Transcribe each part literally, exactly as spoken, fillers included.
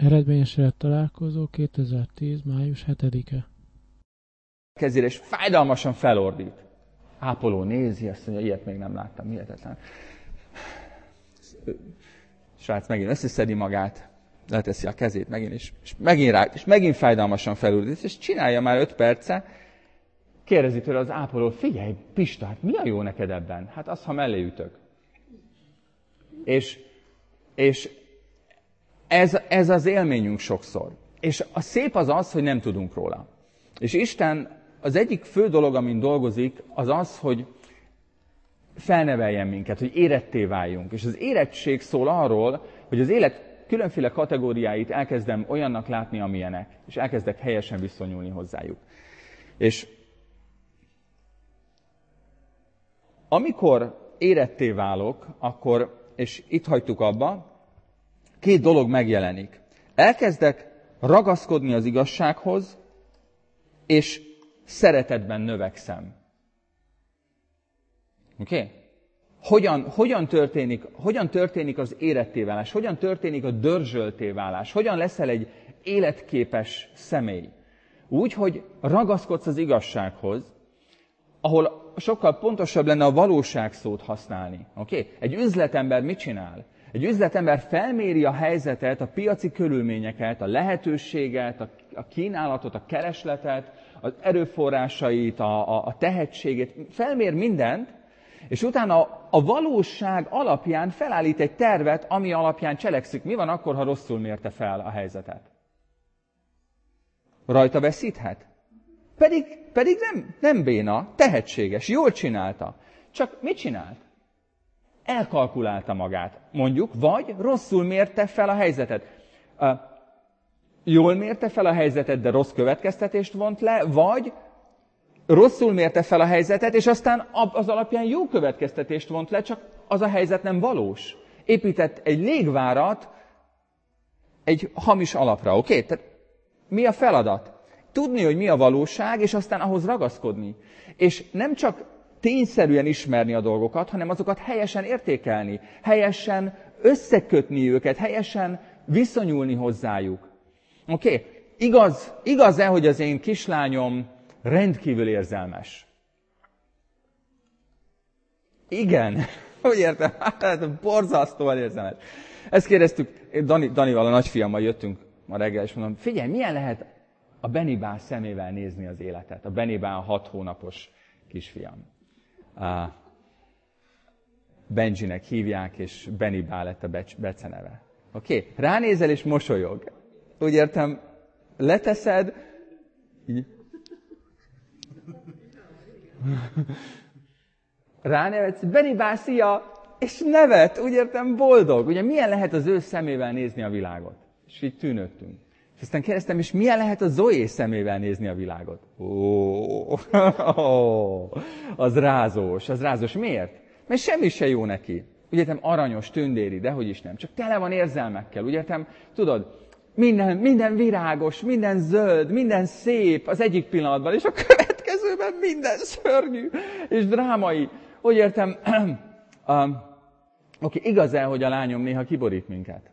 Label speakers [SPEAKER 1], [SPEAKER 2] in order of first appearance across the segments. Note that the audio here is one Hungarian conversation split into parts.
[SPEAKER 1] Eredményesített találkozó kétezer-tíz. május hetedike.
[SPEAKER 2] Kezére, és fájdalmasan felordít. Ápoló nézi, azt mondja, ilyet még nem láttam, hihetetlen. Srác megint összeszedi magát, leteszi a kezét megint, és, és megint rá, és megint fájdalmasan felordít, és csinálja már öt perce. Kérdezi tőle az ápoló, figyelj, Pista, hát mi a jó neked ebben? Hát az, ha mellé ütök. És, és ez, ez az élményünk sokszor. És a szép az az, hogy nem tudunk róla. És Isten az egyik fő dolog, amin dolgozik, az az, hogy felneveljen minket, hogy éretté váljunk. És az érettség szól arról, hogy az élet különféle kategóriáit elkezdem olyannak látni, amilyenek. És elkezdek helyesen viszonyulni hozzájuk. És amikor éretté válok, akkor, és itt hagytuk abba, két dolog megjelenik. Elkezdek ragaszkodni az igazsághoz, és szeretetben növekszem. Oké? Okay? Hogyan, hogyan, történik, hogyan történik az éretté válás? Hogyan történik a dörzsölté válás? Hogyan leszel egy életképes személy? Úgy, hogy ragaszkodsz az igazsághoz, ahol sokkal pontosabb lenne a valóság szót használni. Okay? Egy üzletember mit csinál? Egy üzletember felméri a helyzetet, a piaci körülményeket, a lehetőséget, a, a kínálatot, a keresletet, az erőforrásait, a, a, a tehetségét, felmér mindent, és utána a, a valóság alapján felállít egy tervet, ami alapján cselekszik. Mi van akkor, ha rosszul mérte fel a helyzetet? Rajta veszíthet? Pedig, pedig nem, nem béna, tehetséges, jól csinálta. Csak mit csinált? Elkalkulálta magát, mondjuk, vagy rosszul mérte fel a helyzetet. Uh, jól mérte fel a helyzetet, de rossz következtetést vont le, vagy rosszul mérte fel a helyzetet, és aztán az alapján jó következtetést vont le, csak az a helyzet nem valós. Épített egy légvárat egy hamis alapra, oké? Okay? Tehát mi a feladat? Tudni, hogy mi a valóság, és aztán ahhoz ragaszkodni. És nem csak tényszerűen ismerni a dolgokat, hanem azokat helyesen értékelni, helyesen összekötni őket, helyesen viszonyulni hozzájuk. Oké? Okay? Igaz, igaz-e, hogy az én kislányom rendkívül érzelmes? Igen. Hogy értem? Hát borzasztóan érzelmes. Ezt kérdeztük, Dani, Danival, a nagyfiammal jöttünk ma reggel, és mondom, figyelj, milyen lehet a Benibá szemével nézni az életet? A Benibá a hat hónapos kisfiam. Uh, Benjinek hívják, és Benibá lett a beceneve. Oké? Okay? Ránézel és mosolyog. Úgy értem, leteszed, így. Ránevetsz, Benibá, szia! És nevet, úgy értem, boldog. Ugye milyen lehet az ő szemével nézni a világot? És így tűnődtünk. És aztán kérdeztem, és milyen lehet a Zoé szemével nézni a világot? Ó, az rázós, az rázós. Miért? Mert semmi se jó neki. Úgy értem, aranyos, tündéri, dehogy is nem. Csak tele van érzelmekkel. Úgy értem, tudod, minden, minden virágos, minden zöld, minden szép az egyik pillanatban, és a következőben minden szörnyű és drámai. Úgy értem, um, oké, okay, igaz-e, hogy a lányom néha kiborít minket?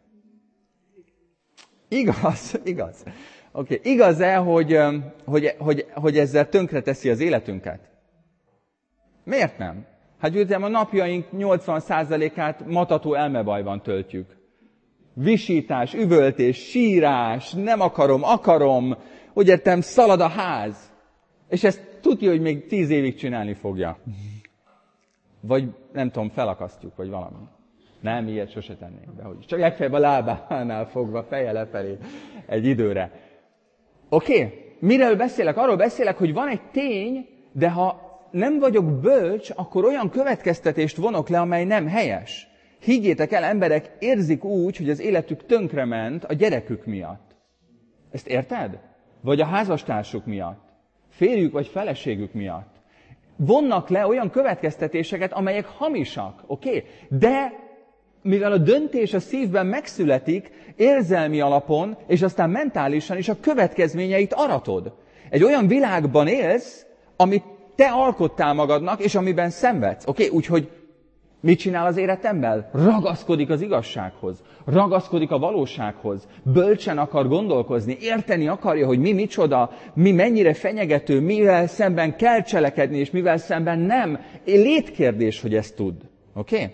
[SPEAKER 2] Igaz, igaz. Oké, okay. Igaz-e, hogy, hogy, hogy, hogy ezzel tönkreteszi az életünket? Miért nem? Hát gyűjtem, a napjaink nyolcvan százalékát matató elmebajban töltjük. Visítás, üvöltés, sírás, nem akarom, akarom, úgy értem, szalad a ház. És ezt tudja, hogy még tíz évig csinálni fogja. Vagy nem tudom, felakasztjuk, vagy valami. Nem, ilyet sose tennénk be, hogy csak legfeljebb a lábánál fogva, feje lefelé egy időre. Oké, okay. Miről beszélek? Arról beszélek, hogy van egy tény, de ha nem vagyok bölcs, akkor olyan következtetést vonok le, amely nem helyes. Higgyétek el, emberek érzik úgy, hogy az életük tönkrement a gyerekük miatt. Ezt érted? Vagy a házastársuk miatt. Férjük vagy feleségük miatt. Vonnak le olyan következtetéseket, amelyek hamisak, oké? Okay? De mivel a döntés a szívben megszületik, érzelmi alapon, és aztán mentálisan is a következményeit aratod. Egy olyan világban élsz, amit te alkottál magadnak, és amiben szenvedsz. Oké? Okay? Úgyhogy Mit csinál az érett ember? Ragaszkodik az igazsághoz, ragaszkodik a valósághoz, bölcsen akar gondolkozni, érteni akarja, hogy mi micsoda, mi mennyire fenyegető, mivel szemben kell cselekedni, és mivel szemben nem. Létkérdés, hogy ezt tud. Oké? Okay?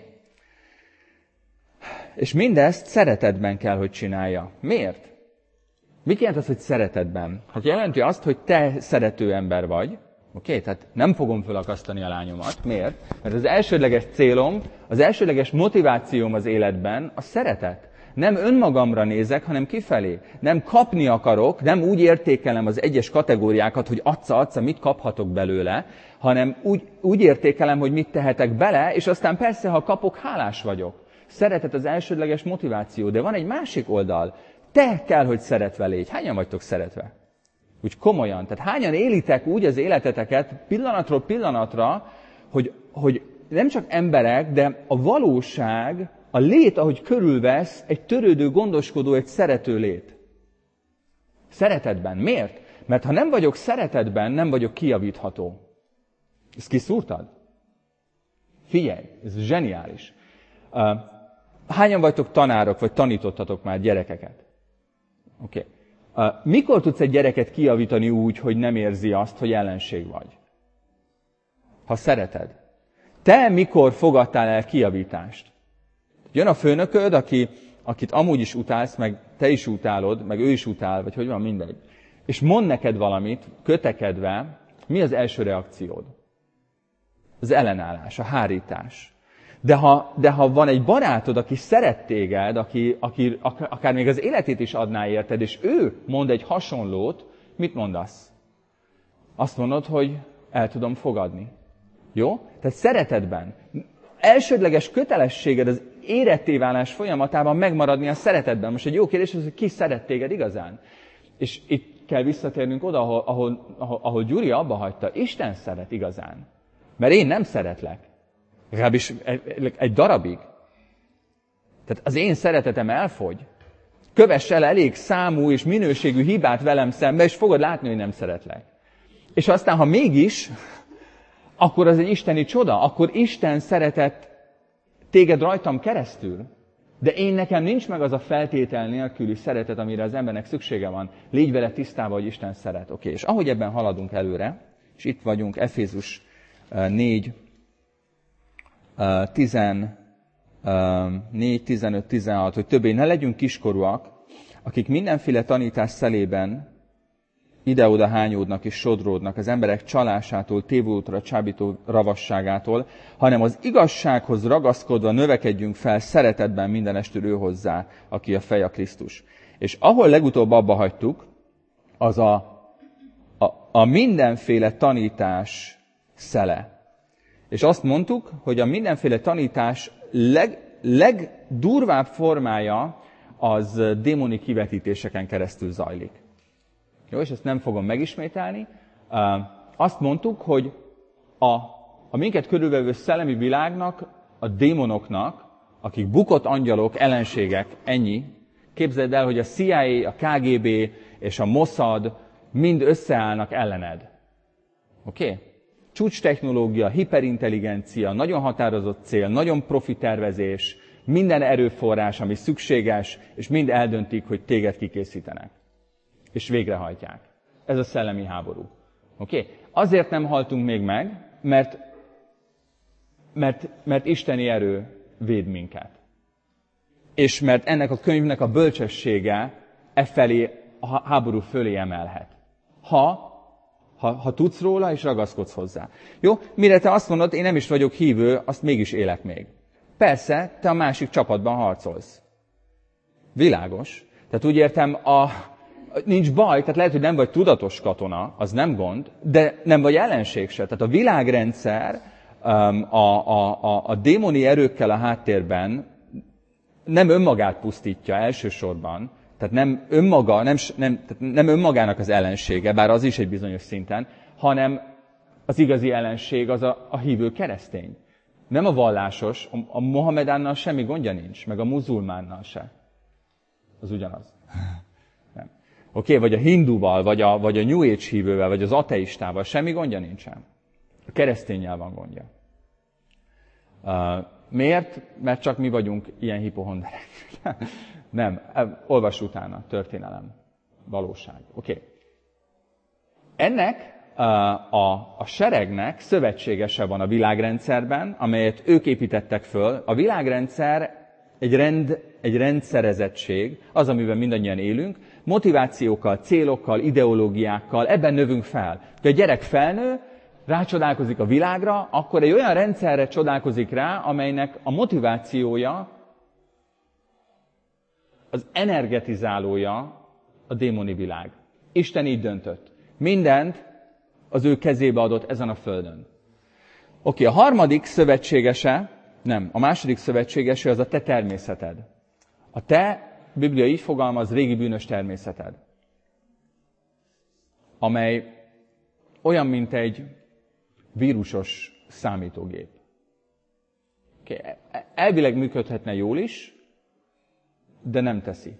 [SPEAKER 2] És mindezt szeretetben kell, hogy csinálja. Miért? Mit jelent az, hogy szeretetben? Hát jelenti azt, hogy te szerető ember vagy. Oké? Okay? Tehát nem fogom felakasztani a lányomat. Miért? Mert az elsődleges célom, az elsődleges motivációm az életben a szeretet. Nem önmagamra nézek, hanem kifelé. Nem kapni akarok, nem úgy értékelem az egyes kategóriákat, hogy acca-acca, mit kaphatok belőle, hanem úgy, úgy értékelem, hogy mit tehetek bele, és aztán persze, ha kapok, hálás vagyok. Szeretet az elsődleges motiváció, de van egy másik oldal. Te kell, hogy szeretve légy. Hányan vagytok szeretve? Úgy komolyan. Tehát hányan élitek úgy az életeteket pillanatról pillanatra, hogy, hogy nem csak emberek, de a valóság, a lét, ahogy körülvesz, egy törődő, gondoskodó, egy szerető lét. Szeretetben. Miért? Mert ha nem vagyok szeretetben, nem vagyok kijavítható. Ezt kiszúrtad? Figyelj, ez zseniális. Hányan vagytok tanárok, vagy tanítottatok már gyerekeket? Oké. Okay. Mikor tudsz egy gyereket kijavítani úgy, hogy nem érzi azt, hogy ellenség vagy? Ha szereted. Te mikor fogadtál el kijavítást? Jön a főnököd, aki, akit amúgy is utálsz, meg te is utálod, meg ő is utál, vagy hogy van, mindegy. És mond neked valamit, kötekedve, mi az első reakciód? Az ellenállás, a hárítás. De ha, de ha van egy barátod, aki szeret téged, aki, aki akár még az életét is adná érted, és ő mond egy hasonlót, mit mondasz? Azt mondod, hogy el tudom fogadni. Jó? Tehát szeretetben. Elsődleges kötelességed az éretté válás folyamatában megmaradni a szeretetben. Most egy jó kérdés az, hogy ki szeret téged igazán. És itt kell visszatérnünk oda, ahol, ahol, ahol, ahol Gyuri abba hagyta. Isten szeret igazán. Mert én nem szeretlek. Legalábbis egy darabig. Tehát az én szeretetem elfogy. Kövess el elég számú és minőségű hibát velem szembe, és fogod látni, hogy nem szeretlek. És aztán, ha mégis, akkor az egy isteni csoda, akkor Isten szeretett téged rajtam keresztül. De én nekem nincs meg az a feltétel nélküli szeretet, amire az embernek szüksége van. Légy vele tisztában, hogy Isten szeret. Oké, és ahogy ebben haladunk előre, és itt vagyunk, Efézus négy, tizennégy, tizenöt, tizenhat, hogy többé ne legyünk kiskorúak, akik mindenféle tanítás szelében ide-oda hányódnak és sodródnak az emberek csalásától, tévútra csábító ravasságától, hanem az igazsághoz ragaszkodva növekedjünk fel szeretetben mindenestül ő hozzá, aki a fej, a Krisztus. És ahol legutóbb abba hagytuk, az a, a, a mindenféle tanítás szele. És azt mondtuk, hogy a mindenféle tanítás leg, legdurvább formája az démoni kivetítéseken keresztül zajlik. Jó, és ezt nem fogom megismételni. Azt mondtuk, hogy a, a minket körülvevő szellemi világnak, a démonoknak, akik bukott angyalok, ellenségek, ennyi. Képzeld el, hogy a C I A, a K G B és a Mossad mind összeállnak ellened. Oké? Okay? Csúcs technológia, hiperintelligencia, nagyon határozott cél, nagyon profi tervezés, minden erőforrás, ami szükséges, és mind eldöntik, hogy téged kikészítenek. És végrehajtják. Ez a szellemi háború. Oké? Okay? Azért nem haltunk még meg, mert, mert, mert isteni erő véd minket. És mert ennek a könyvnek a bölcsessége e felé, a háború fölé emelhet. Ha Ha, ha tudsz róla, és ragaszkodsz hozzá. Jó? Mire te azt mondod, én nem is vagyok hívő, azt mégis élek még. Persze, te a másik csapatban harcolsz. Világos. Tehát úgy értem, a, nincs baj, tehát lehet, hogy nem vagy tudatos katona, az nem gond, de nem vagy ellenség se. Tehát a világrendszer a, a, a, a démoni erőkkel a háttérben nem önmagát pusztítja elsősorban, tehát nem, önmaga, nem, nem, tehát nem önmagának az ellensége, bár az is egy bizonyos szinten, hanem az igazi ellenség az a, a hívő keresztény. Nem a vallásos, a, a Mohamedánnal semmi gondja nincs, meg a muzulmánnal se. Az ugyanaz. Nem. Oké, okay, vagy a hinduval, vagy a, vagy a New Age hívővel, vagy az ateistával semmi gondja nincsen. A kereszténnyel van gondja. Uh, Miért? Mert csak mi vagyunk ilyen hipohonderek. Nem, olvass utána, történelem, valóság. Oké. Okay. Ennek a, a, a seregnek szövetségese van a világrendszerben, amelyet ők építettek föl. A világrendszer egy, rend, egy rendszerezettség, az, amiben mindannyian élünk, motivációkkal, célokkal, ideológiákkal, ebben növünk fel. Ha a gyerek felnő, rácsodálkozik a világra, akkor egy olyan rendszerre csodálkozik rá, amelynek a motivációja, az energetizálója a démoni világ. Isten így döntött. Mindent az ő kezébe adott ezen a földön. Oké, a harmadik szövetségese, nem, a második szövetségese az a te természeted. A te, a Biblia így fogalmaz, régi bűnös természeted. Amely olyan, mint egy vírusos számítógép. Okay. Elvileg működhetne jól is, de nem teszi.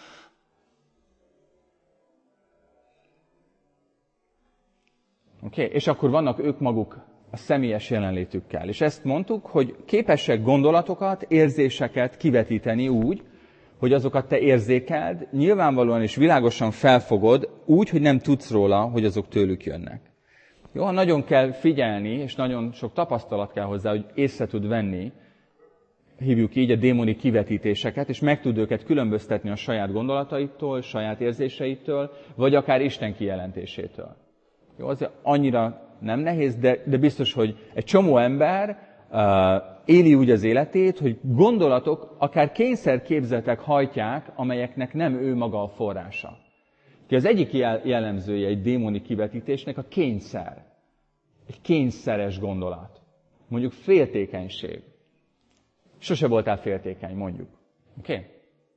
[SPEAKER 2] Oké, okay. És akkor vannak ők maguk a személyes jelenlétükkel. És ezt mondtuk, hogy képesek gondolatokat, érzéseket kivetíteni úgy, hogy azokat te érzékeld, nyilvánvalóan és világosan felfogod, úgy, hogy nem tudsz róla, hogy azok tőlük jönnek. Jó, nagyon kell figyelni, és nagyon sok tapasztalat kell hozzá, hogy észre tud venni, hívjuk így a démoni kivetítéseket, és meg tud őket különböztetni a saját gondolataitól, saját érzéseitől, vagy akár Isten kijelentésétől. Jó, azért annyira nem nehéz, de, de biztos, hogy egy csomó ember uh, éli úgy az életét, hogy gondolatok, akár kényszerképzeletek hajtják, amelyeknek nem ő maga a forrása. Az egyik jellemzője egy démoni kivetítésnek a kényszer. Egy kényszeres gondolat. Mondjuk féltékenység. Sose voltál féltékeny, mondjuk. Oké? Okay?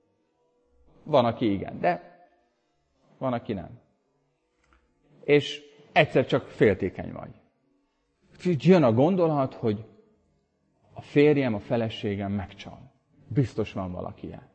[SPEAKER 2] Van, aki igen, de van, aki nem. És egyszer csak féltékeny vagy. Jön a gondolat, hogy a férjem, a feleségem megcsal. Biztos van valaki ilyen.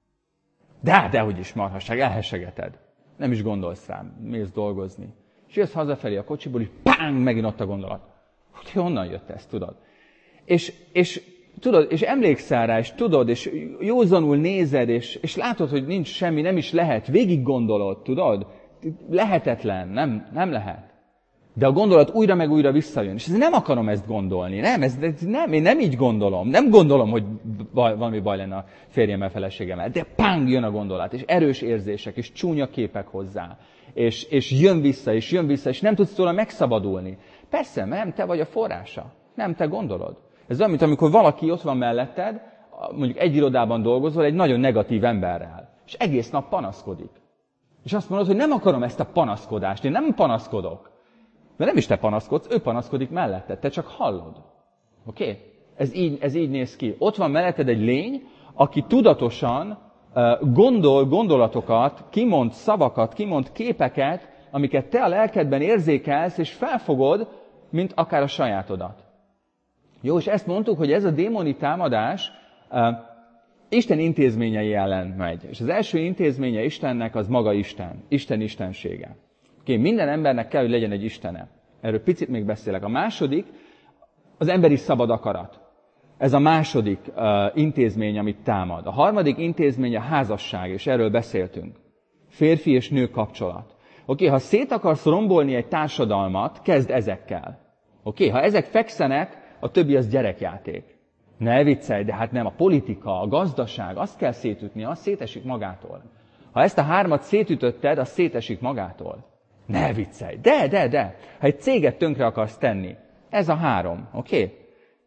[SPEAKER 2] De, dehogy is marhasság, elhessegeted. Nem is gondolsz rám, mész dolgozni. És jössz hazafelé a kocsiból, és páng, megint ott a gondolat. Hogy honnan jött ez, tudod? És, és, tudod, és emlékszel rá, és tudod, és józanul nézed, és, és látod, hogy nincs semmi, nem is lehet. Végig gondolod, tudod? Lehetetlen, nem, nem lehet. De a gondolat újra meg újra visszajön. És nem akarom ezt gondolni. Nem, ez, ez nem, én nem így gondolom. Nem gondolom, hogy baj, valami baj lenne a férjemmel, feleségemmel. De páng, jön a gondolat. És erős érzések, és csúnya képek hozzá. És, és jön vissza, és jön vissza, és nem tudsz tőle megszabadulni. Persze, nem, te vagy a forrása. Nem, te gondolod. Ez olyan, mint amikor valaki ott van melletted, mondjuk egy irodában dolgozol, egy nagyon negatív emberrel. És egész nap panaszkodik. És azt mondod, hogy nem akarom ezt a panaszkodást. Én nem panaszkodok. Mert nem is te panaszkodsz, ő panaszkodik melletted, te csak hallod. Oké? Okay? Ez így, ez így néz ki. Ott van melletted egy lény, aki tudatosan uh, gondol gondolatokat, kimond szavakat, kimond képeket, amiket te a lelkedben érzékelsz, és felfogod, mint akár a sajátodat. Jó, és ezt mondtuk, hogy ez a démoni támadás uh, Isten intézményei ellen megy. És az első intézménye Istennek az maga Isten. Isten istensége. Okay, minden embernek kell, hogy legyen egy istene. Erről picit még beszélek. A második, az emberi szabad akarat. Ez a második uh, intézmény, amit támad. A harmadik intézmény a házasság, és erről beszéltünk. Férfi és nő kapcsolat. Oké, okay, ha szét akarsz rombolni egy társadalmat, kezd ezekkel. Oké, okay, ha ezek fekszenek, a többi az gyerekjáték. Ne viccelj, de hát nem. A politika, a gazdaság, azt kell szétütni, az szétesik magától. Ha ezt a hármat szétütötted, az szétesik magától. Ne viccelj! De, de, de! Ha egy céget tönkre akarsz tenni, ez a három, oké? Okay?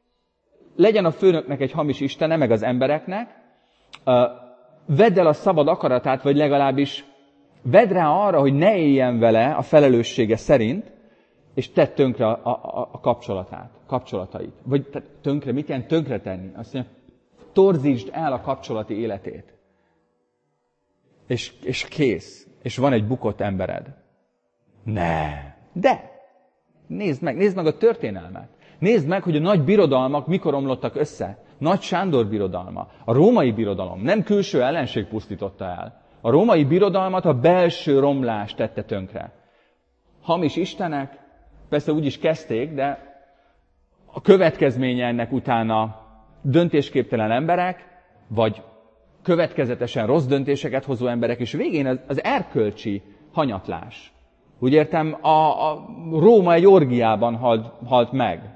[SPEAKER 2] Legyen a főnöknek egy hamis istene, meg az embereknek, uh, vedd el a szabad akaratát, vagy legalábbis vedd rá arra, hogy ne éljen vele a felelőssége szerint, és tedd tönkre a, a, a kapcsolatát, kapcsolatait. Vagy tönkre, mit jelent tönkre tenni? Azt mondja, torzítsd el a kapcsolati életét. És, és kész. És van egy bukott embered. Ne. De. Nézd meg, nézd meg a történelmet. Nézd meg, hogy a nagy birodalmak mikor omlottak össze. Nagy Sándor birodalma. A római birodalom. Nem külső ellenség pusztította el. A római birodalmat a belső romlás tette tönkre. Hamis istenek, persze úgy is kezdték, de a következménye ennek utána döntésképtelen emberek, vagy következetesen rossz döntéseket hozó emberek, és végén az, az erkölcsi hanyatlás. Úgy értem, a, a Róma egy orgiában halt, halt meg.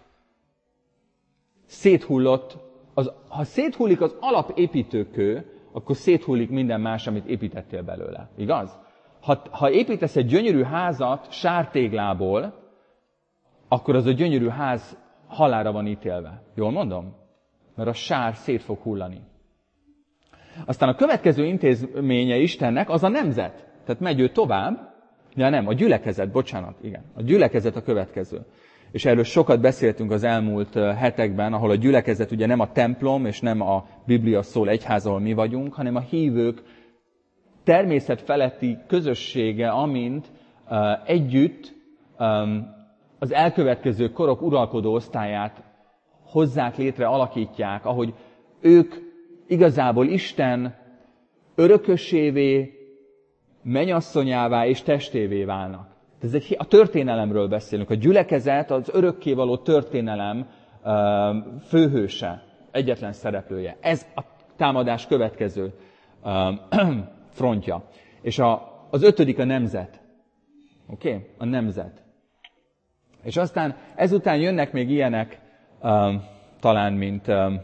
[SPEAKER 2] Széthullott, az, ha széthullik az alapépítőkő, akkor széthullik minden más, amit építettél belőle. Igaz? Ha, ha építesz egy gyönyörű házat sártéglából, akkor az a gyönyörű ház halálra van ítélve. Jól mondom? Mert a sár szét fog hullani. Aztán a következő intézménye Istennek az a nemzet. Tehát megy ő tovább, ja nem, a gyülekezet, bocsánat, igen. A gyülekezet a következő. És erről sokat beszéltünk az elmúlt hetekben, ahol a gyülekezet ugye nem a templom, és nem a Biblia szól egyház, ahol mi vagyunk, hanem a hívők természet feletti közössége, amint uh, együtt um, az elkövetkező korok uralkodó osztályát hozzák létre, alakítják, ahogy ők igazából Isten örökösévé, mennyasszonyává és testévé válnak. Ez egy, a történelemről beszélünk. A gyülekezet az örökkévaló történelem uh, főhőse, egyetlen szereplője. Ez a támadás következő uh, frontja. És a, az ötödik a nemzet. Oké? Okay? A nemzet. És aztán ezután jönnek még ilyenek, um, talán, mint... Um,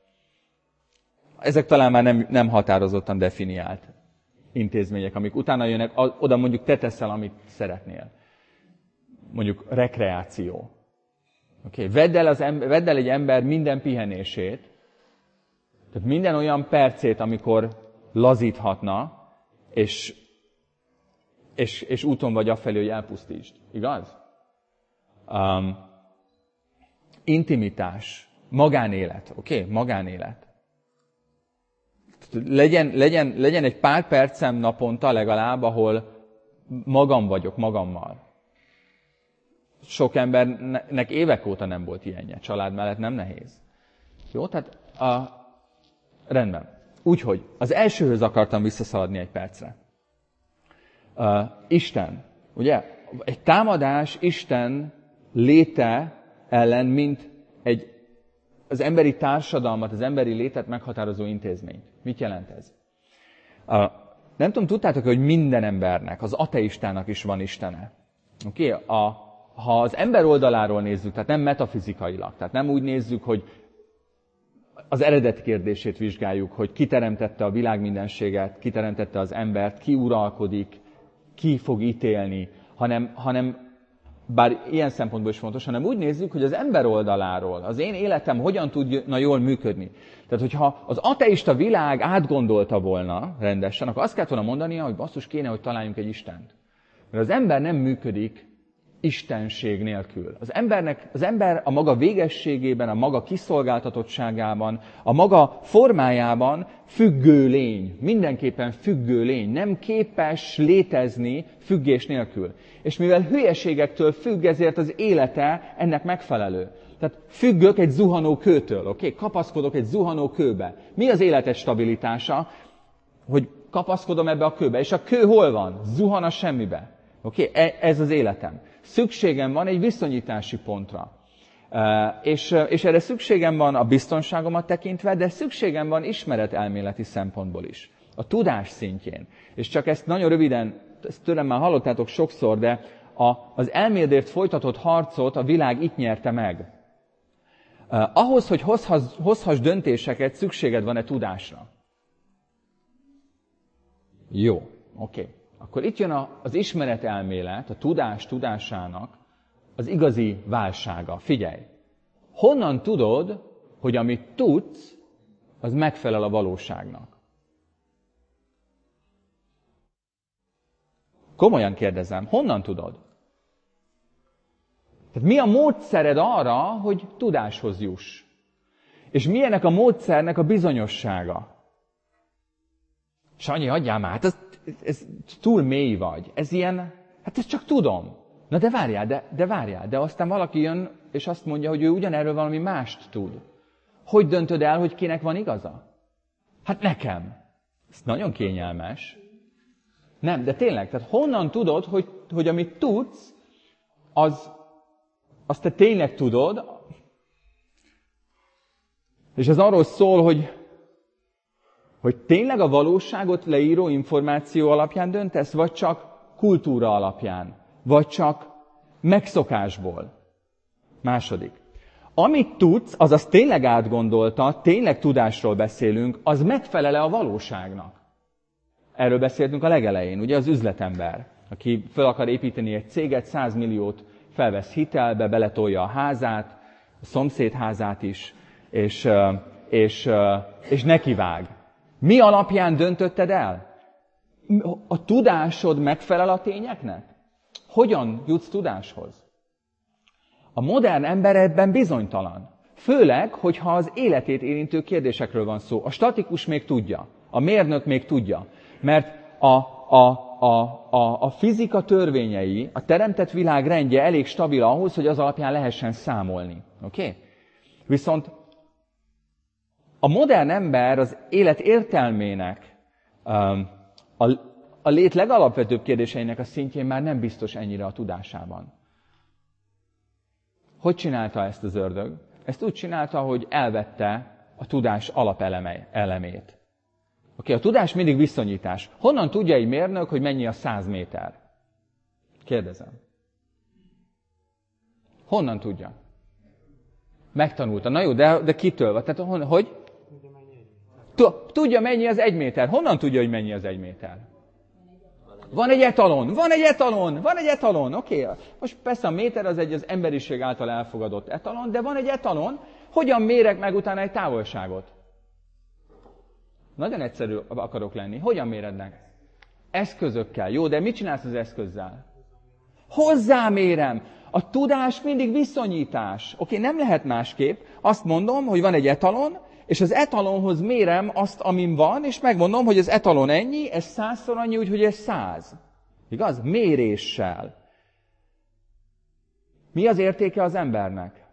[SPEAKER 2] ezek talán már nem, nem határozottan definiált intézmények, amik utána jönnek, oda mondjuk te teszel, amit szeretnél. Mondjuk rekreáció. Okay. Vedd el, az ember, vedd el egy ember minden pihenését, tehát minden olyan percét, amikor lazíthatna, és, és, és úton vagy afelé, hogy elpusztítsd. Igaz? Um, intimitás, magánélet, oké? Okay? Magánélet. Legyen, legyen, legyen egy pár percem naponta legalább, ahol magam vagyok, magammal. Sok embernek évek óta nem volt ilyenje. Család mellett nem nehéz. Jó, tehát a... rendben. Úgyhogy az elsőhöz akartam visszaszaladni egy percre. Uh, Isten. Ugye? Egy támadás Isten léte ellen, mint egy, az emberi társadalmat, az emberi létet meghatározó intézmény. Mit jelent ez? Uh, nem tudom, tudtátok, hogy minden embernek, az ateistának is van Istene. Oké? Okay? A, ha az ember oldaláról nézzük, tehát nem metafizikailag, tehát nem úgy nézzük, hogy az eredet kérdését vizsgáljuk, hogy ki teremtette a világ mindenséget, ki teremtette az embert, ki uralkodik, ki fog ítélni, hanem, hanem bár ilyen szempontból is fontos, hanem úgy nézzük, hogy az ember oldaláról az én életem hogyan tudna jól működni. Tehát, hogyha az ateista világ átgondolta volna rendesen, akkor azt kellett volna mondania, hogy basszus, kéne, hogy találjunk egy Istent. Mert az ember nem működik istenség nélkül. Az embernek, az ember a maga végességében, a maga kiszolgáltatottságában, a maga formájában függő lény. Mindenképpen függő lény. Nem képes létezni függés nélkül. És mivel hülyeségektől függ, ezért az élete ennek megfelelő. Tehát függök egy zuhanó kőtől, oké? Okay? Kapaszkodok egy zuhanó kőbe. Mi az életed stabilitása? Hogy kapaszkodom ebbe a kőbe. És a kő hol van? Zuhan a semmibe. Oké? Okay? Ez az életem. Szükségem van egy viszonyítási pontra. És, és erre szükségem van a biztonságomat tekintve, de szükségem van ismeretelméleti szempontból is. A tudás szintjén. És csak ezt nagyon röviden, ezt tőlem már hallottátok sokszor, de a, az elméletért folytatott harcot a világ itt nyerte meg. Ahhoz, hogy hozhass, hozhass döntéseket, szükséged van-e tudásra? Jó, oké. Okay. Akkor itt jön az ismeretelmélet, a tudás tudásának az igazi válsága. Figyelj! Honnan tudod, hogy amit tudsz, az megfelel a valóságnak? Komolyan kérdezem, honnan tudod? Tehát mi a módszered arra, hogy tudáshoz juss? És milyenek a módszernek a bizonyossága? Sanyi, adjál már, hát ez, ez túl mély vagy. Ez ilyen, hát ezt csak tudom. Na de várjál, de, de várjál. De aztán valaki jön, és azt mondja, hogy ő ugyanerről valami mást tud. Hogy döntöd el, hogy kinek van igaza? Hát nekem. Ez nagyon kényelmes. Nem, de tényleg, tehát honnan tudod, hogy, hogy amit tudsz, az, azt te tényleg tudod, És ez arról szól, hogy, hogy tényleg a valóságot leíró információ alapján döntesz, vagy csak kultúra alapján, vagy csak megszokásból. Második. Amit tudsz, azaz tényleg átgondolta, tényleg tudásról beszélünk, az megfelele a valóságnak. Erről beszéltünk a legelején, ugye az üzletember, aki fel akar építeni egy céget, száz milliót felvesz hitelbe, beletolja a házát, a szomszéd házát is, és, és, és nekivág. Mi alapján döntötted el? A tudásod megfelel a tényeknek? Hogyan jutsz tudáshoz? A modern ember ebben bizonytalan. Főleg, hogyha az életét érintő kérdésekről van szó. A statikus még tudja, a mérnök még tudja, mert a, a, a, a, a fizika törvényei, a teremtett világ rendje elég stabil ahhoz, hogy az alapján lehessen számolni. Oké? Okay? Viszont a modern ember az élet értelmének, a, a lét legalapvetőbb kérdéseinek a szintjén már nem biztos ennyire a tudásában. Hogy csinálta ezt az ördög? Ezt úgy csinálta, hogy elvette a tudás alapelemét. Oké, okay, a tudás mindig viszonyítás. Honnan tudja egy mérnök, hogy mennyi a száz méter? Kérdezem. Honnan tudja? Megtanulta. Na jó, de, de kitől? Tehát hon, hogy? Tudja, mennyi az egy méter. Honnan tudja, hogy mennyi az egy méter? Van egy etalon, van egy etalon, van egy etalon, oké. Okay. Most persze a méter az egy az emberiség által elfogadott etalon, de van egy etalon. Hogyan mérek meg utána egy távolságot? Nagyon egyszerű akarok lenni. Hogyan méred meg? Eszközökkel. Jó, de mit csinálsz az eszközzel? Hozzámérem. A tudás mindig viszonyítás. Oké, okay, nem lehet másképp. Azt mondom, hogy van egy etalon, és az etalonhoz mérem azt, amin van, és megmondom, hogy az etalon ennyi, ez százszor annyi, úgyhogy ez száz. Igaz? Méréssel. Mi az értéke az embernek?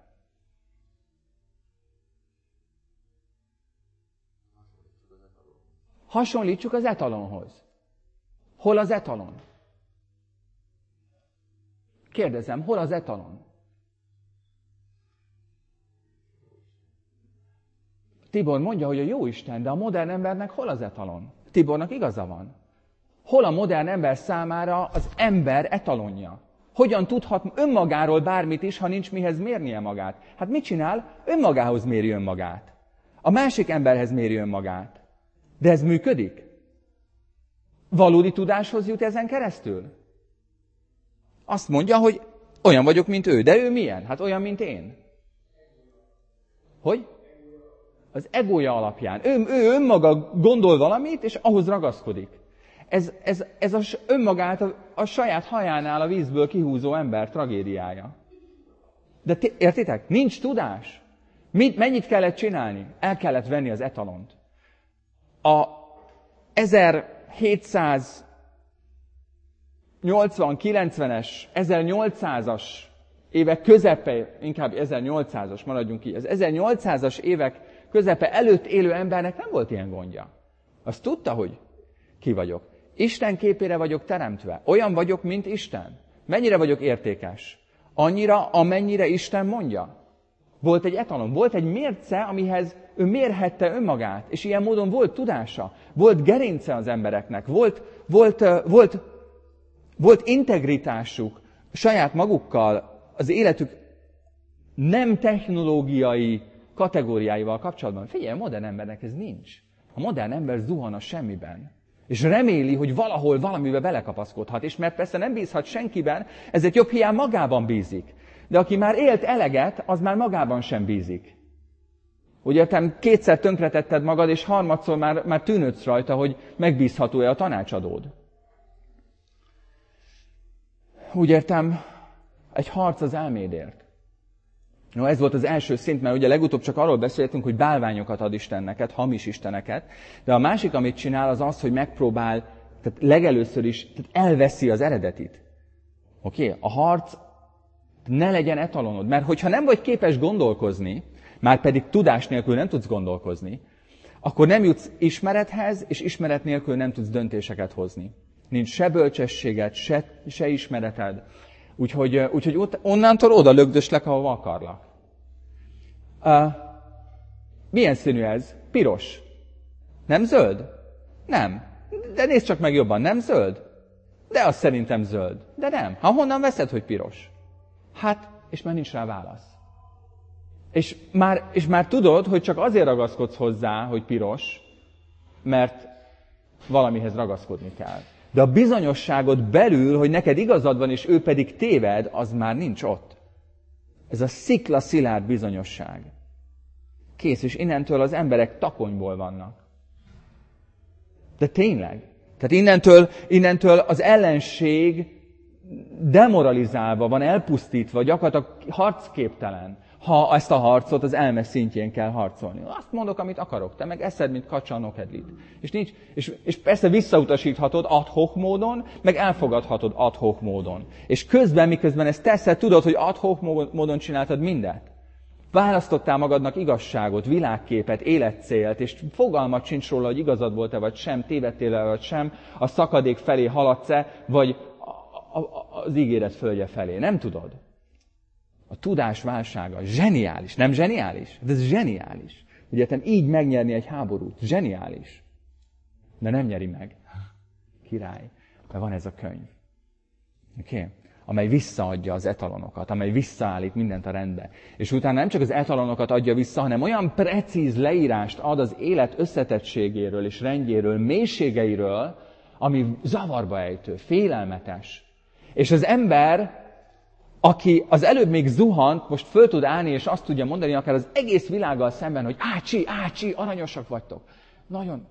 [SPEAKER 2] Hasonlítsuk az etalonhoz. Hol az etalon? Kérdezem, hol az etalon? Tibor mondja, hogy a Jóisten, de a modern embernek hol az etalon? Tibornak igaza van. Hol a modern ember számára az ember etalonja? Hogyan tudhat önmagáról bármit is, ha nincs mihez mérnie magát? Hát mit csinál? Önmagához méri önmagát. A másik emberhez méri önmagát. De ez működik? Valódi tudáshoz jut ezen keresztül? Azt mondja, hogy olyan vagyok, mint ő. De ő milyen? Hát olyan, mint én. Hogy? Az egója alapján. Ő, ő önmaga gondol valamit, és ahhoz ragaszkodik. Ez, ez, ez az önmagát a, a saját hajánál a vízből kihúzó ember tragédiája. De t- értitek? Nincs tudás. Mit, mennyit kellett csinálni? El kellett venni az etalont. A ezerhétszáznyolcvan-kilencvenes, ezernyolcszázas évek közepe, inkább ezernyolcszázas, maradjunk ki, az ezernyolcszázas évek közepe előtt élő embernek nem volt ilyen gondja. Azt tudta, hogy ki vagyok. Isten képére vagyok teremtve. Olyan vagyok, mint Isten. Mennyire vagyok értékes? Annyira, amennyire Isten mondja. Volt egy etalon, volt egy mérce, amihez ő mérhette önmagát, és ilyen módon volt tudása, volt gerince az embereknek, volt, volt, volt, volt integritásuk saját magukkal, az életük nem technológiai kategóriáival kapcsolatban. Figyelj, a modern embernek ez nincs. A modern ember zuhan a semmiben. És reméli, hogy valahol valamibe belekapaszkodhat. És mert persze nem bízhat senkiben, ezért jobb hiány magában bízik. De aki már élt eleget, az már magában sem bízik. Ugye te kétszer tönkretetted magad, és harmadszor már, már tűnődsz rajta, hogy megbízható-e a tanácsadód. Úgy értem, egy harc az elmédért. No, ez volt az első szint, mert ugye legutóbb csak arról beszéltünk, hogy bálványokat ad Istenneket, hamis isteneket, de a másik, amit csinál, az az, hogy megpróbál, tehát legelőször is tehát elveszi az eredetit. Oké? Okay? A harc ne legyen etalonod, mert hogyha nem vagy képes gondolkozni, már pedig tudás nélkül nem tudsz gondolkozni, akkor nem jutsz ismerethez, és ismeret nélkül nem tudsz döntéseket hozni. Nincs se bölcsességed, se, se ismereted. Úgyhogy, úgyhogy onnantól oda lögdöslek, ahova akarlak. Milyen színű ez? Piros. Nem zöld? Nem. De nézd csak meg jobban, nem zöld? De az szerintem zöld. De nem. Ha honnan veszed, hogy piros? Hát, és már nincs rá válasz. És már, és már tudod, hogy csak azért ragaszkodsz hozzá, hogy piros, mert valamihez ragaszkodni kell. De a bizonyosságod belül, hogy neked igazad van, és ő pedig téved, az már nincs ott. Ez a szikla szilárd bizonyosság. Kész, és innentől az emberek takonyból vannak. De tényleg. Tehát innentől, innentől az ellenség demoralizálva van, elpusztítva, gyakorlatilag harcképtelen. Ha ezt a harcot az elme szintjén kell harcolni. Azt mondok, amit akarok, te meg eszed, mint kacsa a nokedlit. És, nincs, és, és persze visszautasíthatod ad hoc módon, meg elfogadhatod ad hoc módon. És közben, miközben ezt teszed, tudod, hogy ad hoc módon csináltad mindent. Választottál magadnak igazságot, világképet, életcélt, és fogalmat sincs róla, hogy igazad volt-e vagy sem, tévedtél-e vagy sem, a szakadék felé haladsz-e, vagy a, a, az ígéret földje felé. Nem tudod. A tudás válsága zseniális. Nem zseniális? De ez zseniális. Ugye, így megnyerni egy háborút. Zseniális. De nem nyeri meg. Király. Mert van ez a könyv. Oké? Okay? Amely visszaadja az etalonokat, amely visszaállít mindent a rendbe. És utána nem csak az etalonokat adja vissza, hanem olyan precíz leírást ad az élet összetettségéről és rendjéről, mélységeiről, ami zavarba ejtő, félelmetes. És az ember, aki az előbb még zuhant, most föl tud állni, és azt tudja mondani akár az egész világgal szemben, hogy ácsi, ácsi, aranyosak vagytok. Nagyon...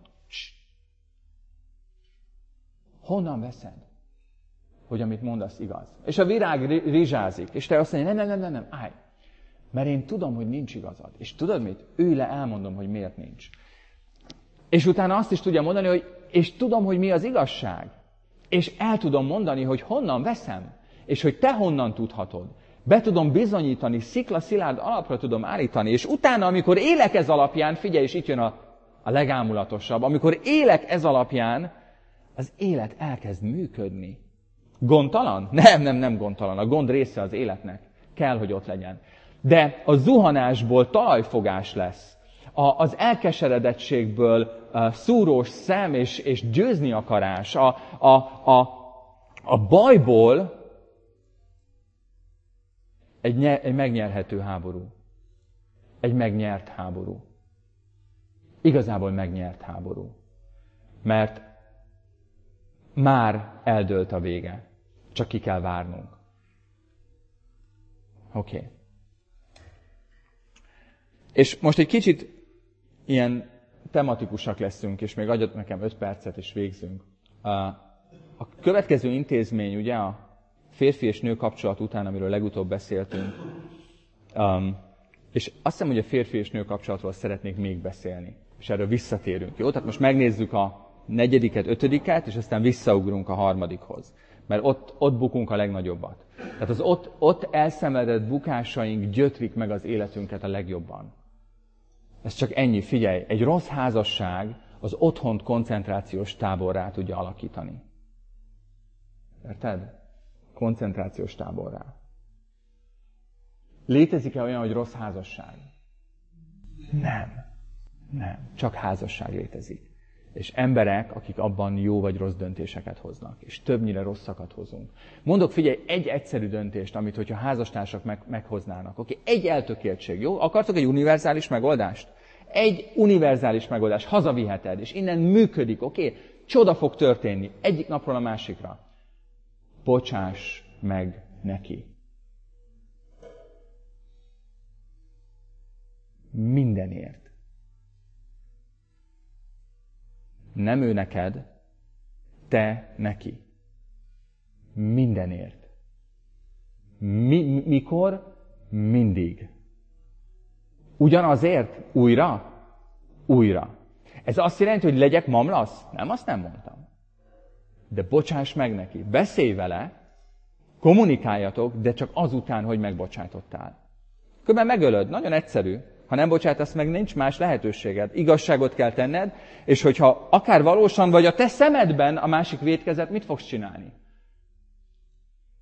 [SPEAKER 2] Honnan veszed, hogy amit mondasz igaz? És a virág rizsázik, és te azt mondja, nem, nem, nem, nem, nem, állj. Mert én tudom, hogy nincs igazad. És tudod mit? Ülj le, elmondom, hogy miért nincs. És utána azt is tudja mondani, hogy és tudom, hogy mi az igazság. És el tudom mondani, hogy honnan veszem. És hogy te honnan tudhatod. Be tudom bizonyítani, szikla szilárd alapra tudom állítani. És utána, amikor élek ez alapján, figyelj, és itt jön a, a legámulatosabb, amikor élek ez alapján, az élet elkezd működni. Gondtalan? Nem, nem, nem gondtalan. A gond része az életnek. Kell, hogy ott legyen. De a zuhanásból talajfogás lesz. A, az elkeseredettségből a szúrós szem és, és győzni akarás. A, a, a, a bajból egy, nyer, egy megnyerhető háború. Egy megnyert háború. Igazából megnyert háború. Mert már eldőlt a vége. Csak ki kell várnunk. Oké. Okay. És most egy kicsit ilyen tematikusak leszünk, és még adjad nekem öt percet, és végzünk. A következő intézmény, ugye, a férfi és nő kapcsolat után, amiről legutóbb beszéltünk, um, és azt hiszem, hogy a férfi és nő kapcsolatról szeretnék még beszélni, és erről visszatérünk. Jó? Tehát most megnézzük a negyediket, ötödiket, és aztán visszaugrunk a harmadikhoz. Mert ott, ott bukunk a legnagyobbat. Tehát az ott, ott elszenvedett bukásaink gyötrik meg az életünket a legjobban. Ez csak ennyi, figyelj, egy rossz házasság az otthont koncentrációs táborrá tudja alakítani. Érted? Koncentrációs táborrá. Létezik-e olyan, hogy rossz házasság? Nem. Nem. Csak házasság létezik. És emberek, akik abban jó vagy rossz döntéseket hoznak. És többnyire rosszakat hozunk. Mondok, figyelj, egy egyszerű döntést, amit hogyha házastársak meg, meghoznának. Oké, egy eltökéltség, jó? Akartok egy univerzális megoldást? Egy univerzális megoldás, hazaviheted, és innen működik, oké? Csoda fog történni, egyik napról a másikra. Bocsáss meg neki. Mindenért. Nem ő neked, te neki. Mindenért. Mi, mikor? Mindig. Ugyanazért? Újra? Újra. Ez azt jelenti, hogy legyek mamlasz? Nem, azt nem mondtam. De bocsáss meg neki. Beszélj vele, kommunikáljatok, de csak azután, hogy megbocsátottál. Különben megölöd. Nagyon egyszerű. Ha nem bocsátasz meg, nincs más lehetőséged. Igazságot kell tenned, és hogyha akár valósan vagy a te szemedben a másik vétkezett, mit fogsz csinálni?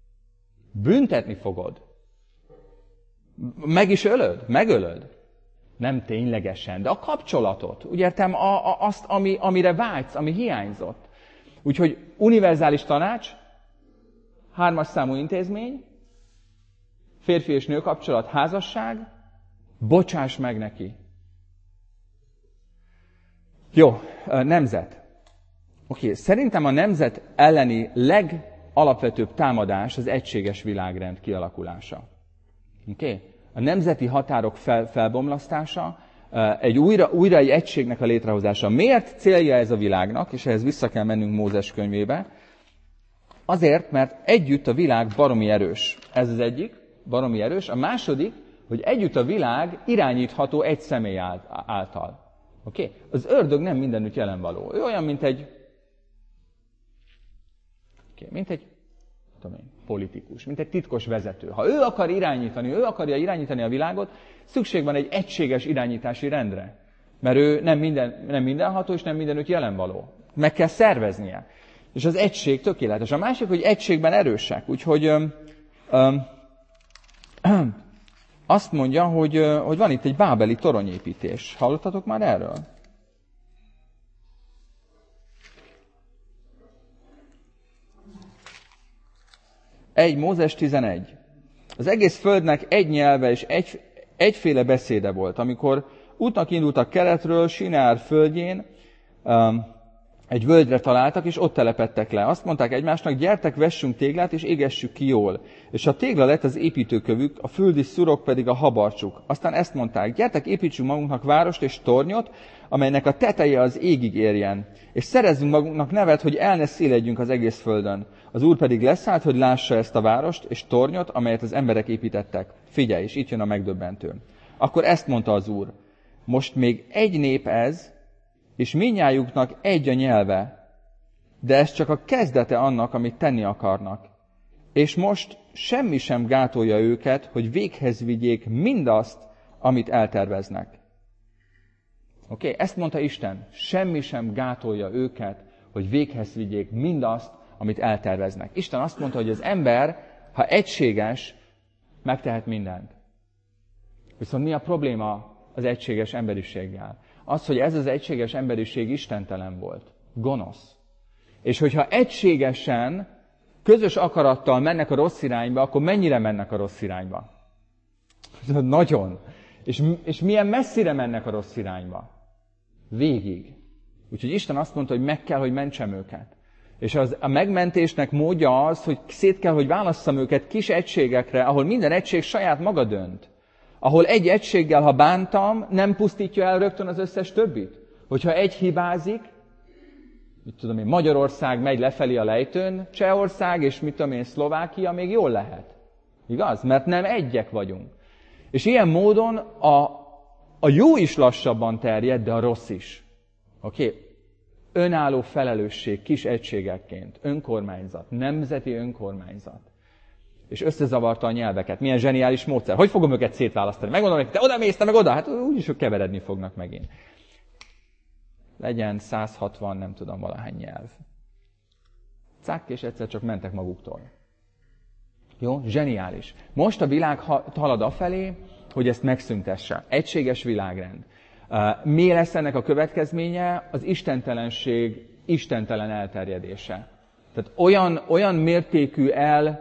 [SPEAKER 2] Büntetni fogod. Meg is ölöd? Megölöd. Nem ténylegesen, de a kapcsolatot. Úgy értem, a, a, azt, ami, amire vágysz, ami hiányzott. Úgyhogy univerzális tanács, hármas számú intézmény, férfi és nő kapcsolat, házasság, bocsáss meg neki. Jó, nemzet. Oké, szerintem a nemzet elleni legalapvetőbb támadás az egységes világrend kialakulása. Oké? A nemzeti határok fel, felbomlasztása, egy újra, újra egy egységnek a létrehozása. Miért célja ez a világnak, és ehhez vissza kell mennünk Mózes könyvébe? Azért, mert együtt a világ baromi erős. Ez az egyik, baromi erős. A második, hogy együtt a világ irányítható egy személy által. Oké? Okay? Az ördög nem mindenütt jelen való. Ő olyan, mint egy, okay, mint egy tudom én, politikus, mint egy titkos vezető. Ha ő akar irányítani, ő akarja irányítani a világot, szükség van egy egységes irányítási rendre. Mert ő nem, minden, nem mindenható, és nem mindenütt jelen való. Meg kell szerveznie. És az egység tökéletes. A másik, hogy egységben erősek. Úgyhogy öm, öm, öm, azt mondja, hogy, öm, hogy van itt egy bábeli toronyépítés. Hallottatok már erről? egy Mózes tizenegy. Az egész földnek egy nyelve és egy, egyféle beszéde volt. Amikor útnak indultak keletről, Sinár földjén, um, egy völgyre találtak, és ott telepedtek le. Azt mondták egymásnak, gyertek, vessünk téglát, és égessük ki jól. És a tégla lett az építőkövük, a földi szurok pedig a habarcsuk. Aztán ezt mondták, gyertek, építsünk magunknak várost és tornyot, amelynek a teteje az égig érjen. És szerezzünk magunknak nevet, hogy el ne széledjünk az egész földön. Az Úr pedig leszállt, hogy lássa ezt a várost és tornyot, amelyet az emberek építettek. Figyelj, és itt jön a megdöbbentő. Akkor ezt mondta az Úr, most még egy nép ez, és mindnyájuknak egy a nyelve, de ez csak a kezdete annak, amit tenni akarnak. És most semmi sem gátolja őket, hogy véghez vigyék mindazt, amit elterveznek. Oké, okay? Ezt mondta Isten, semmi sem gátolja őket, hogy véghez vigyék mindazt, amit elterveznek. Isten azt mondta, hogy az ember, ha egységes, megtehet mindent. Viszont mi a probléma az egységes emberiséggel? Az, hogy ez az egységes emberiség istentelen volt. Gonosz. És hogyha egységesen, közös akarattal mennek a rossz irányba, akkor mennyire mennek a rossz irányba? Nagyon. És, és milyen messzire mennek a rossz irányba? Végig. Úgyhogy Isten azt mondta, hogy meg kell, hogy mentsem őket. És az, a megmentésnek módja az, hogy szét kell, hogy válasszam őket kis egységekre, ahol minden egység saját maga dönt. Ahol egy egységgel, ha bántam, nem pusztítja el rögtön az összes többit. Hogyha egy hibázik, mit tudom én, Magyarország megy lefelé a lejtőn, Csehország és mit tudom én, Szlovákia még jól lehet. Igaz? Mert nem egyek vagyunk. És ilyen módon a, a jó is lassabban terjed, de a rossz is. Oké? Okay? Önálló felelősség kis egységekként, önkormányzat, nemzeti önkormányzat. És összezavarta a nyelveket. Milyen zseniális módszer. Hogy fogom őket szétválasztani? Megmondom, hogy te oda mész, te meg oda. Hát úgyis ők keveredni fognak megint. Legyen száz hatvan, nem tudom, valahány nyelv. Cák, és egyszer csak mentek maguktól. Jó? Zseniális. Most a világ halad afelé, hogy ezt megszüntesse. Egységes világrend. Mi lesz ennek a következménye? Az istentelenség istentelen elterjedése. Tehát olyan, olyan mértékű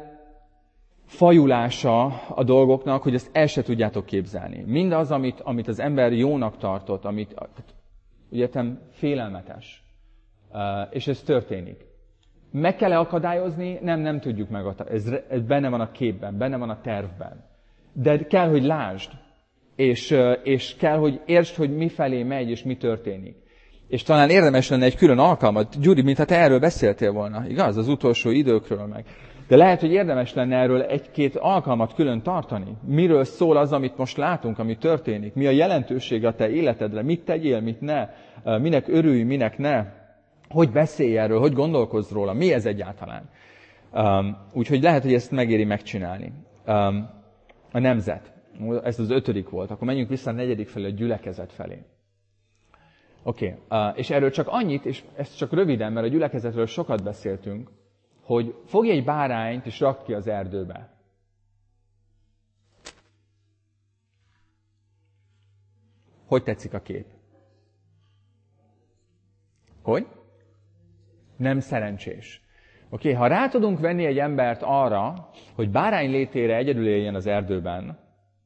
[SPEAKER 2] elfajulása a dolgoknak, hogy ezt el se tudjátok képzelni. Mindaz, amit, amit az ember jónak tartott, amit egyetem félelmetes. És ez történik. Meg kell-e akadályozni? Nem, nem tudjuk megakadályozni. Ez, ez benne van a képben, benne van a tervben. De kell, hogy lásd. És, és kell, hogy értsd, hogy mifelé megy, és mi történik. És talán érdemes lenne egy külön alkalmat. Gyuri, mintha te erről beszéltél volna, igaz? Az utolsó időkről meg. De lehet, hogy érdemes lenne erről egy-két alkalmat külön tartani. Miről szól az, amit most látunk, ami történik? Mi a jelentősége a te életedre? Mit tegyél, mit ne? Minek örülj, minek ne? Hogy beszélj erről? Hogy gondolkozz róla? Mi ez egyáltalán? Um, úgyhogy lehet, hogy ezt megéri megcsinálni. Um, a nemzet. Ez az ötödik volt. Akkor menjünk vissza a negyedik felé, a gyülekezet felé. Oké. Okay. Uh, és erről csak annyit, és ezt csak röviden, mert a gyülekezetről sokat beszéltünk, hogy fogj egy bárányt, és rakd ki az erdőbe. Hogy tetszik a kép? Hogy? Nem szerencsés. Oké, okay, ha rá tudunk venni egy embert arra, hogy bárány létére egyedül éljen az erdőben,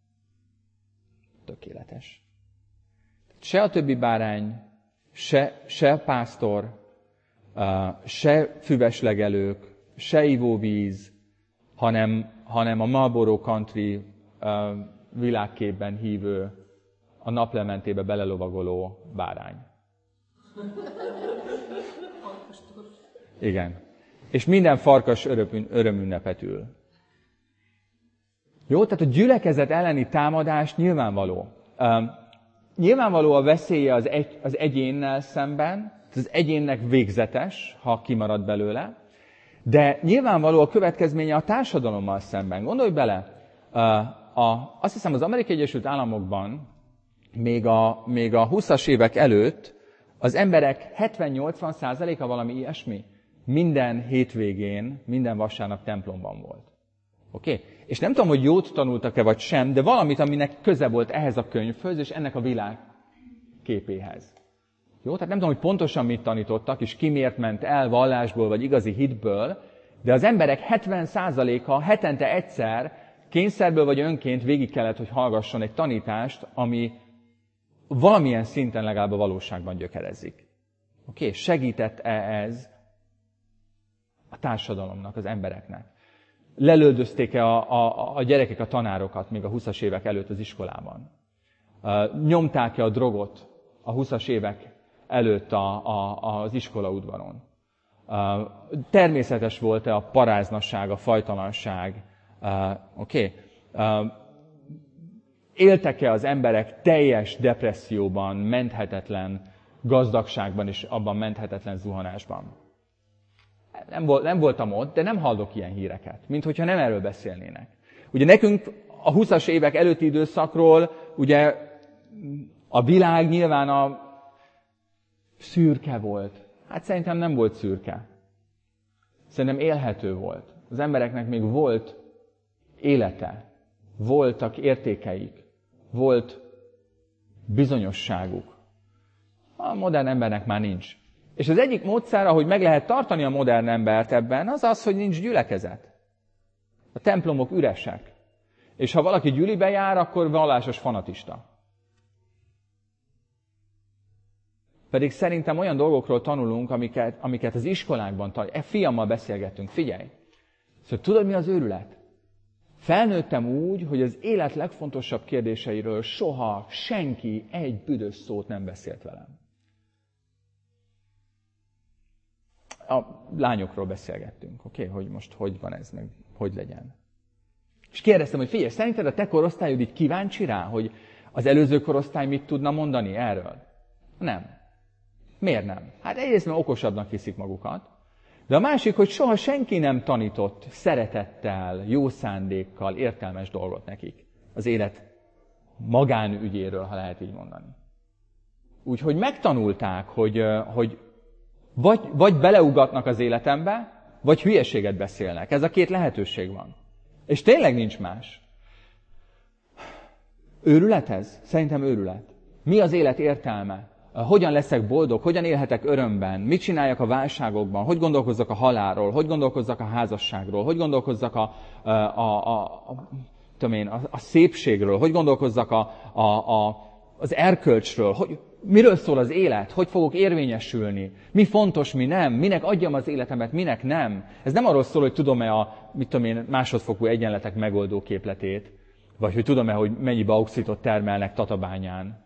[SPEAKER 2] tökéletes. Se a többi bárány, se, se pásztor, se füveslegelők, se ivóvíz, hanem, hanem a Marlboro Country világképben hívő, a naplementébe belelovagoló bárány. Igen. És minden farkas örömünnepet ül. Jó, tehát a gyülekezet elleni támadás nyilvánvaló. Uh, nyilvánvaló a veszélye az, egy, az egyénnel szemben, az egyénnek végzetes, ha kimarad belőle, de nyilvánvaló a következménye a társadalommal szemben. Gondolj bele, uh, a, azt hiszem az Amerikai Egyesült Államokban még a, még a huszas évek előtt az emberek hetven-nyolcvan százaléka valami ilyesmi minden hétvégén, minden vasárnap templomban volt. Oké? Okay? És nem tudom, hogy jót tanultak-e vagy sem, de valamit, aminek köze volt ehhez a könyvhöz, és ennek a világ képéhez. Jó? Tehát nem tudom, hogy pontosan mit tanítottak, és ki miért ment el vallásból, vagy igazi hitből, de az emberek hetven százaléka hetente egyszer kényszerből vagy önként végig kellett, hogy hallgasson egy tanítást, ami valamilyen szinten legalább a valóságban gyökerezik. Oké? Okay? Segített-e ez a társadalomnak, az embereknek? Lelöldözték-e a, a, a gyerekek a tanárokat még a huszas évek előtt az iskolában? Uh, nyomták-e a drogot a huszas évek előtt a, a, az iskolaudvaron? Uh, természetes volt-e a paráznasság, a fajtalanság? Uh, Oké? Okay? Uh, éltek-e az emberek teljes depresszióban, menthetetlen gazdagságban és abban menthetetlen zuhanásban? Nem, volt, nem voltam ott, de nem hallok ilyen híreket, mint hogyha nem erről beszélnének. Ugye nekünk a huszas évek előtti időszakról, ugye a világ nyilván a szürke volt. Hát szerintem nem volt szürke. Szerintem élhető volt. Az embereknek még volt élete, voltak értékeik, volt bizonyosságuk. A modern embernek már nincs. És az egyik módszer, ahogy meg lehet tartani a modern embert ebben, az az, hogy nincs gyülekezet. A templomok üresek. És ha valaki gyülibe jár, akkor vallásos fanatista. Pedig szerintem olyan dolgokról tanulunk, amiket, amiket az iskolákban tanulunk. E fiammal beszélgettünk, figyelj! Szóval tudod, mi az őrület? Felnőttem úgy, hogy az élet legfontosabb kérdéseiről soha senki egy büdös szót nem beszélt velem. A lányokról beszélgettünk, oké, okay? Hogy most hogy van ez, meg hogy legyen. És kérdeztem, hogy figyelj, szerinted a te korosztályod így kíváncsi rá, hogy az előző korosztály mit tudna mondani erről? Nem. Miért nem? Hát egyrészt, mert okosabbnak hiszik magukat, de a másik, hogy soha senki nem tanított szeretettel, jó szándékkal, értelmes dolgot nekik. Az élet magánügyéről, ha lehet így mondani. Úgyhogy megtanulták, hogy, hogy vagy, vagy beleugatnak az életembe, vagy hülyeséget beszélnek. Ez a két lehetőség van. És tényleg nincs más. Őrület ez? Szerintem őrület. Mi az élet értelme? Hogyan leszek boldog? Hogyan élhetek örömben? Mit csináljak a válságokban? Hogy gondolkozzak a halálról? Hogy gondolkozzak a házasságról? Hogy gondolkozzak a, a, a, a, a, tudom én, a, a szépségről? Hogy gondolkozzak a, a, a, az erkölcsről? Hogy, miről szól az élet? Hogy fogok érvényesülni? Mi fontos, mi nem? Minek adjam az életemet, minek nem? Ez nem arról szól, hogy tudom-e a mit tudom én, másodfokú egyenletek megoldó képletét, vagy hogy tudom-e, hogy mennyi bauxitot termelnek Tatabányán.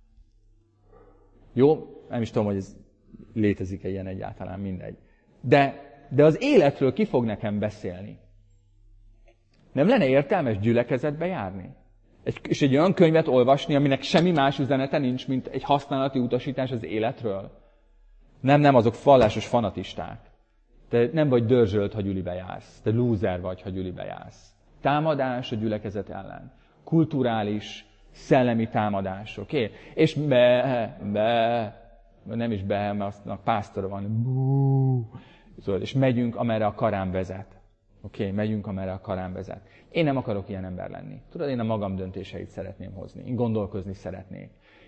[SPEAKER 2] Jó? Nem is tudom, hogy ez létezik-e ilyen egyáltalán, mindegy. De, de az életről ki fog nekem beszélni? Nem lenne értelmes gyülekezetbe járni? Egy, és egy olyan könyvet olvasni, aminek semmi más üzenete nincs, mint egy használati utasítás az életről? Nem, nem, azok vallásos fanatisták. Te nem vagy dörzsölt, ha gyülibe jársz. Te lúzer vagy, ha gyülibe jársz. Támadás a gyülekezet ellen. Kulturális, szellemi támadás, oké? Okay? És be, be, nem is be, mert aztnak pásztora van. Bú, és megyünk, amerre a karám vezet. Oké, okay, megyünk, amerre a karám vezet. Én nem akarok ilyen ember lenni. Tudod, én a magam döntéseit szeretném hozni. Én gondolkozni szeretnék.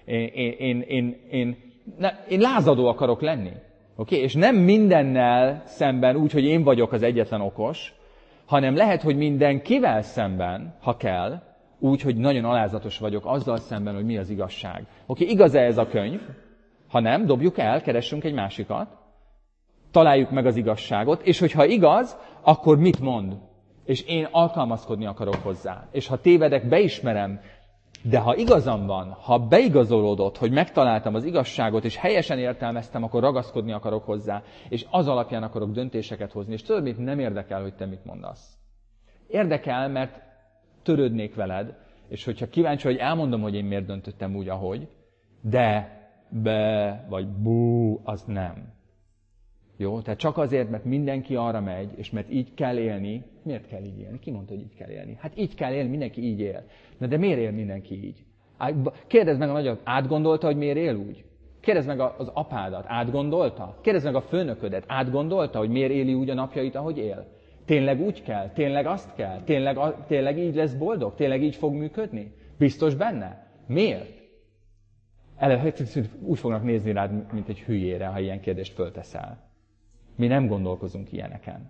[SPEAKER 2] Én, én, én, én, én, ne, én lázadó akarok lenni. Okay? És nem mindennel szemben úgy, hogy én vagyok az egyetlen okos, hanem lehet, hogy mindenkivel szemben, ha kell, úgy, hogy nagyon alázatos vagyok azzal szemben, hogy mi az igazság. Oké, okay, igaz-e ez a könyv? Ha nem, dobjuk el, keressünk egy másikat, találjuk meg az igazságot, és hogyha igaz, akkor mit mond? És én alkalmazkodni akarok hozzá. És ha tévedek, beismerem, de ha igazam van, ha beigazolódott, hogy megtaláltam az igazságot, és helyesen értelmeztem, akkor ragaszkodni akarok hozzá, és az alapján akarok döntéseket hozni. És tudod, mit nem érdekel, hogy te mit mondasz. Érdekel, mert törődnék veled, és hogyha kíváncsi, hogy elmondom, hogy én miért döntöttem úgy, ahogy, de, be, vagy bú, az nem. Jó? Tehát csak azért, mert mindenki arra megy, és mert így kell élni. Miért kell így élni? Ki mondta, hogy így kell élni? Hát így kell élni, mindenki így él. Na de miért él mindenki így? Kérdezd meg a nagyot, átgondolta, hogy miért él úgy? Kérdezd meg az apádat, átgondolta? Kérdezd meg a főnöködet, átgondolta, hogy miért éli úgy a napjait, ahogy él? Tényleg úgy kell? Tényleg azt kell? Tényleg, tényleg így lesz boldog? Tényleg így fog működni? Biztos benne? Miért? Előbb úgy fognak nézni rád, mint egy hülyére, ha ilyen kérdést fölteszel. Mi nem gondolkozunk ilyeneken.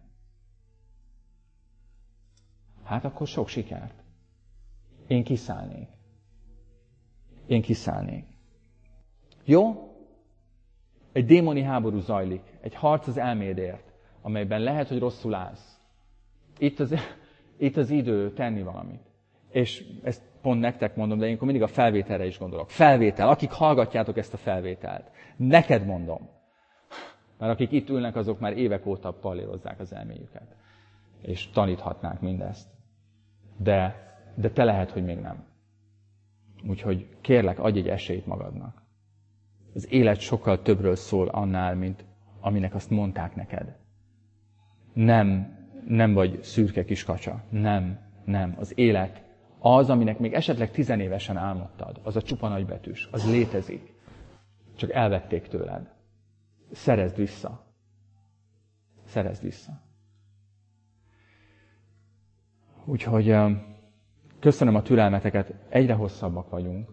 [SPEAKER 2] Hát akkor sok sikert. Én kiszállnék. Én kiszállnék. Jó? Egy démoni háború zajlik. Egy harc az elmédért, amelyben lehet, hogy rosszul állsz. Itt az, itt az idő tenni valamit. És ezt pont nektek mondom, de én mindig a felvételre is gondolok. Felvétel. Akik hallgatjátok ezt a felvételt. Neked mondom. Mert akik itt ülnek, azok már évek óta pallérozzák az elméjüket. És taníthatnák mindezt. De, de te lehet, hogy még nem. Úgyhogy kérlek, adj egy esélyt magadnak. Az élet sokkal többről szól annál, mint aminek azt mondták neked. Nem, nem vagy szürke kis kacsa. Nem, nem. Az élet az, aminek még esetleg tizenévesen álmodtad. Az a csupa nagybetűs. Az létezik. Csak elvették tőled. Szerezd vissza. Szerezd vissza. Úgyhogy köszönöm a türelmeteket, egyre hosszabbak vagyunk.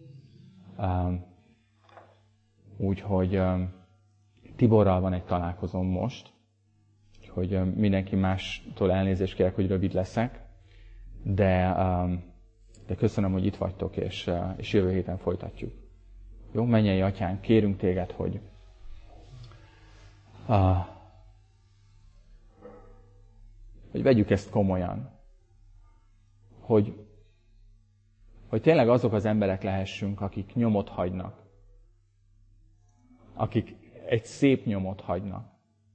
[SPEAKER 2] Úgyhogy Tiborral van egy találkozom most, úgyhogy mindenki mástól elnézést kérek, hogy rövid leszek, de, de köszönöm, hogy itt vagytok, és, és jövő héten folytatjuk. Jó, mennyei atyánk, kérünk téged, hogy Uh, hogy vegyük ezt komolyan. Hogy, hogy tényleg azok az emberek lehessünk, akik nyomot hagynak. Akik egy szép nyomot hagynak.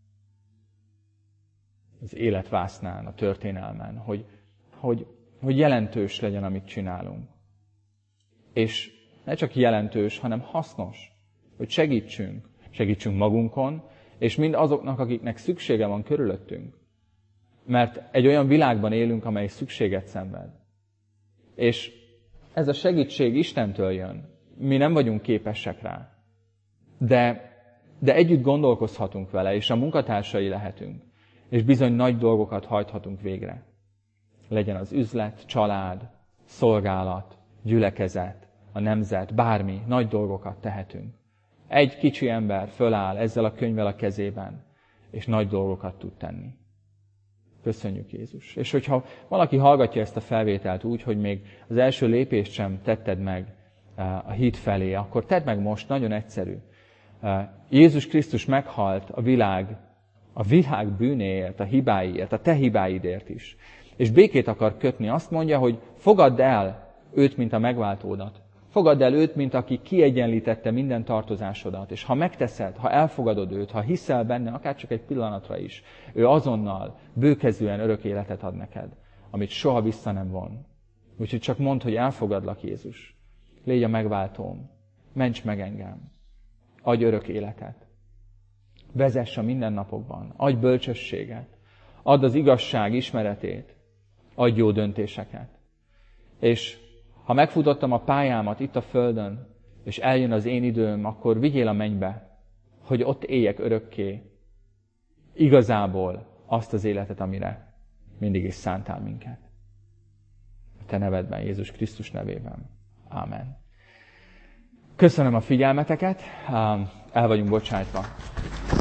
[SPEAKER 2] Az életvásznán, a történelmen. Hogy, hogy, hogy jelentős legyen, amit csinálunk. És ne csak jelentős, hanem hasznos. Hogy segítsünk. Segítsünk magunkon, és mind azoknak, akiknek szüksége van körülöttünk. Mert egy olyan világban élünk, amely szükséget szenved. És ez a segítség Istentől jön. Mi nem vagyunk képesek rá. De, de együtt gondolkozhatunk vele, és a munkatársai lehetünk. És bizony nagy dolgokat hajthatunk végre. Legyen az üzlet, család, szolgálat, gyülekezet, a nemzet, bármi, nagy dolgokat tehetünk. Egy kicsi ember föláll ezzel a könyvvel a kezében, és nagy dolgokat tud tenni. Köszönjük, Jézus. És hogyha valaki hallgatja ezt a felvételt úgy, hogy még az első lépést sem tetted meg a hit felé, akkor tedd meg most, nagyon egyszerű. Jézus Krisztus meghalt a világ, a világ bűnéért, a hibáiért, a te hibáidért is. És békét akar kötni. Azt mondja, hogy fogadd el őt, mint a megváltódat. Fogadd el őt, mint aki kiegyenlítette minden tartozásodat. És ha megteszed, ha elfogadod őt, ha hiszel benne, akár csak egy pillanatra is, ő azonnal, bőkezűen örök életet ad neked, amit soha vissza nem von. Úgyhogy csak mondd, hogy elfogadlak, Jézus. Légy a megváltóm. Ments meg engem. Adj örök életet. Vezess a mindennapokban. Adj bölcsességet. Add az igazság ismeretét. Adj jó döntéseket. És ha megfutottam a pályámat itt a földön, és eljön az én időm, akkor vigyél a mennybe, hogy ott éljek örökké. Igazából azt az életet, amire mindig is szántál minket. A te nevedben, Jézus Krisztus nevében. Ámen. Köszönöm a figyelmeteket, el vagyunk bocsájtva.